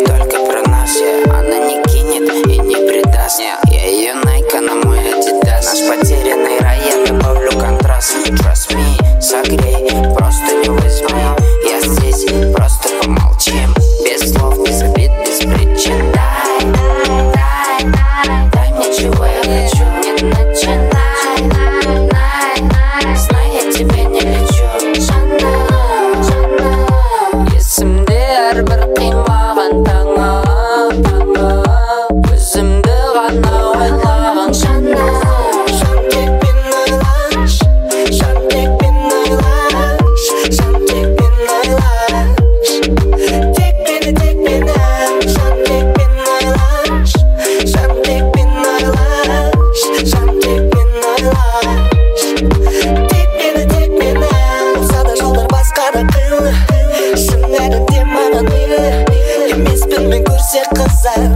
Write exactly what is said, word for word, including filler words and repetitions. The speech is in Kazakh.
только про нас, yeah. Она не кинет и не предаст, yeah. Я ее Найка на мой Адидас. Наш потерянный рай, я добавлю контраст. Trust me, согрей, просто не возьми. Я здесь, просто помолчим. Без слов, без обид, без причин. Дай, дай, дай, дай мне чего я хочу. Не начинай, най, най, знай, я тебя не лечу. Жанна, Жанна, есімде әрбір қимаған таңы, таңы. Өзімді ғана ойлаған Жанна. Жан тек мені ойлашы, жан тек мені ойлашы, жан тек мені ойлашы. Тек мені, тек мені, жан тек мені ойлашы, жан тек мені ойлашы, жан тек мені ойлашы. Тек мені, тек мені, болса да жолдар басқа да қилы. Шын әлемде маған мейлі, емеспін мен көрсе қызар.